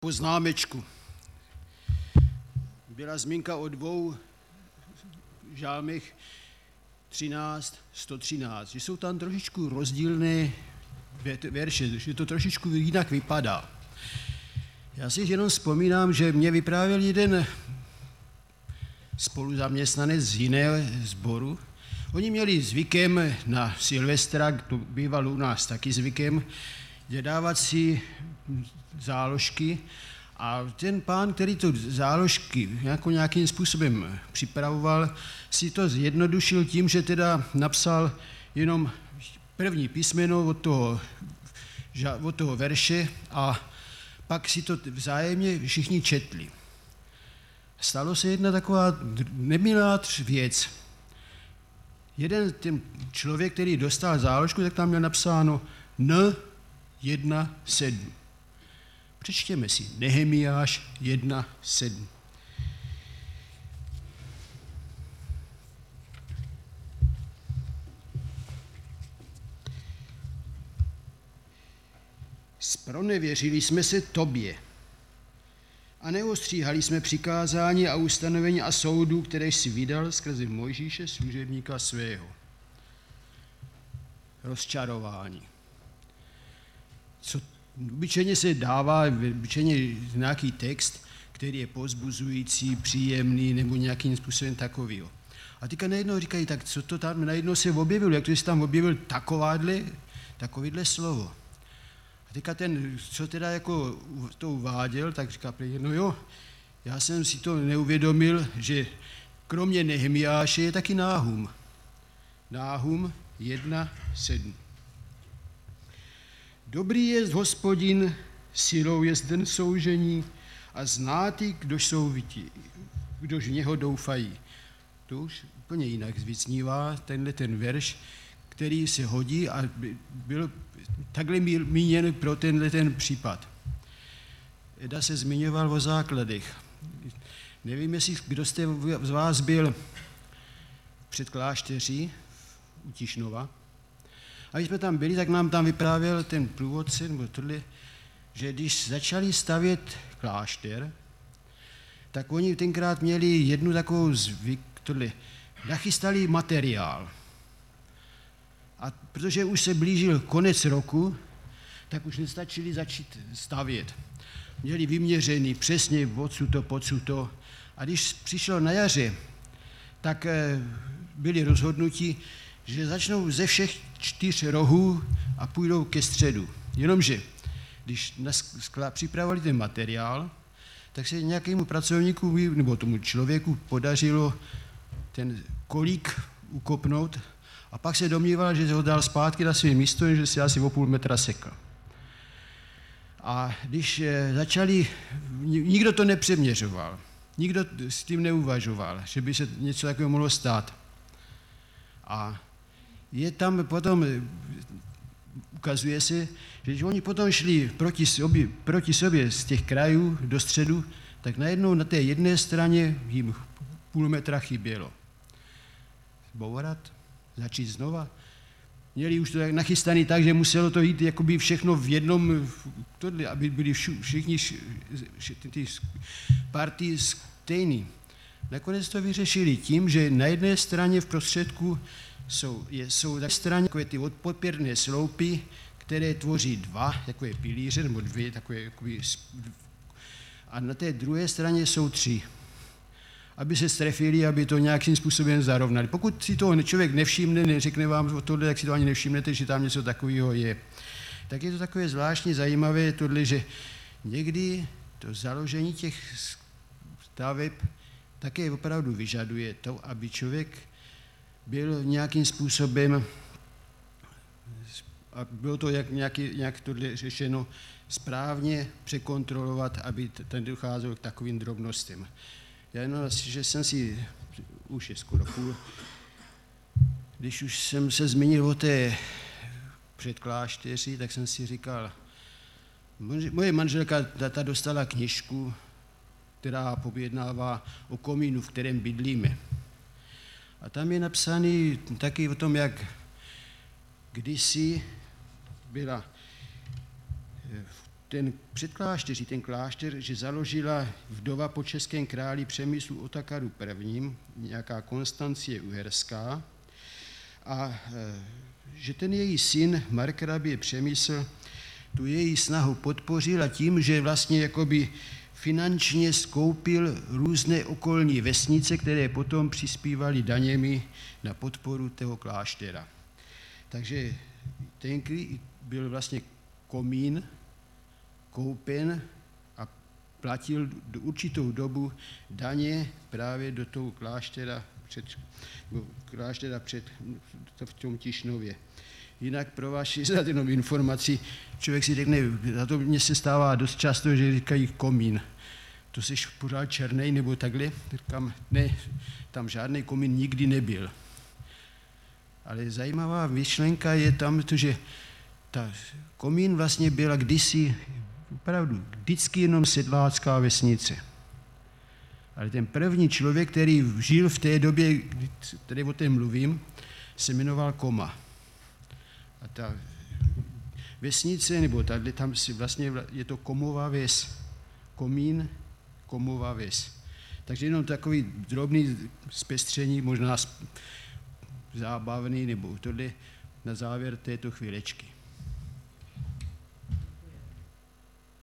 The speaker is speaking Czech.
Poznámečku. Byla zmínka o dvou žálmech 13, 113, že jsou tam trošičku rozdílné verše, že to trošičku jinak vypadá. Já si jenom vzpomínám, že mě vyprávěl jeden spoluzaměstnanec z jiného sboru. Oni měli zvykem na Silvestra, to bývalo u nás taky zvykem, dávat si záložky a ten pán, který to záložky nějakým způsobem připravoval, si to zjednodušil tím, že teda napsal jenom první písmeno od toho verše a pak si to vzájemně všichni četli. Stalo se jedna taková nemilá věc. Jeden ten člověk, který dostal záložku, tak tam měl napsáno N1.7. Přečtěme si Nehemiáš 1.7. Zpronevěřili jsme se tobě a neostříhali jsme přikázání a ustanovení a soudů, které jsi vydal skrze Mojžíše, služebníka svého. Rozčarování. Obyčejně se dává nějaký text, který je povzbuzující, příjemný nebo nějakým způsobem takovýho. A teďka najednou říkají, tak co to tam najednou se objevilo, jak to jsi tam objevil takovýhle slovo. A teďka ten, co teda jako to uváděl, tak říká, no jo, já jsem si to neuvědomil, že kromě Nehemiáše je taky Náhum. Náhum 1.7. Dobrý jest Hospodin, silou jest den soužení a zná ty, kdož v něho doufají. To už úplně jinak vyznívá ten verš, který se hodí a byl takhle míněn pro ten případ. Eda se zmiňoval o základech. Nevím, jestli kdo jste z vás byl před klášteří u Tišnova. A když jsme tam byli, tak nám tam vyprávěl ten průvodce, nebo tohle, že když začali stavět klášter, tak oni tenkrát měli jednu takovou nachystali materiál. A protože už se blížil konec roku, tak už nestačili začít stavět. Měli vyměřený přesně odsuto, podsuto. A když přišlo na jaře, tak byli rozhodnuti, že začnou ze všech 4 rohů a půjdou ke středu. Jenomže, když připravovali ten materiál, tak se nějakému pracovníku nebo tomu člověku podařilo ten kolík ukopnout a pak se domníval, že ho dal zpátky na své místo, že si asi o půl metra sekl. A když začali, nikdo to nepřeměřoval, nikdo s tím neuvažoval, že by se něco takového mohlo stát. A je tam potom, ukazuje se, že oni potom šli proti sobě z těch krajů do středu, tak najednou na té jedné straně jim půl metra chybělo. Zbourat, začít znova. Měli už to nachystaný tak, že muselo to jít jakoby všechno v jednom, aby byli všichni ty party stejný. Nakonec to vyřešili tím, že na jedné straně v prostředku jsou na straně takové ty odpopěrné sloupy, které tvoří 2 takové pilíře, nebo 2 takové jakoby, a na té druhé straně jsou 3. Aby se strefili, aby to nějakým způsobem zarovnali. Pokud si toho člověk nevšimne, neřekne vám o tohle, jak si to ani nevšimnete, že tam něco takového je, tak je to takové zvláštně zajímavé tohle, že někdy to založení těch staveb také opravdu vyžaduje to, aby člověk byl nějakým způsobem, a bylo to nějak tohle řešeno, správně překontrolovat, aby ten docházel k takovým drobnostem. Já jenom, že jsem si, už je skoro půl, když už jsem se zmínil o té předklášteři, tak jsem si říkal, moje manželka ta dostala knižku, která pojednává o komínu, v kterém bydlíme. A tam je napsaný taky o tom, jak kdysi byla ten předklášteří, ten klášter, že založila vdova po českém králi Přemyslu Otakaru I., nějaká Konstancie Uherská, a že ten její syn, markrabě Přemysl, tu její snahu podpořil a tím, že vlastně jakoby finančně skoupil různé okolní vesnice, které potom přispívaly daněmi na podporu toho kláštera. Takže ten byl vlastně komín koupen a platil do určitou dobu daně právě do toho kláštera v tom Tišnově. Jinak pro vaši jenom informaci, člověk si řekne, za to mně se stává dost často, že říkají komín. To jsi pořád černej nebo takhle? Říkám, ne, tam žádný komín nikdy nebyl. Ale zajímavá myšlenka je tam, že ta komín vlastně byla kdysi opravdu vždycky jenom sedlácká vesnice. Ale ten první člověk, který žil v té době, který o tom mluvím, se jmenoval Koma. A ta vesnice, nebo tady tam si vlastně je to Komova ves. Komín, Komova ves. Takže jenom takový drobný zpestření, možná zábavný, nebo tohle na závěr této chvílečky.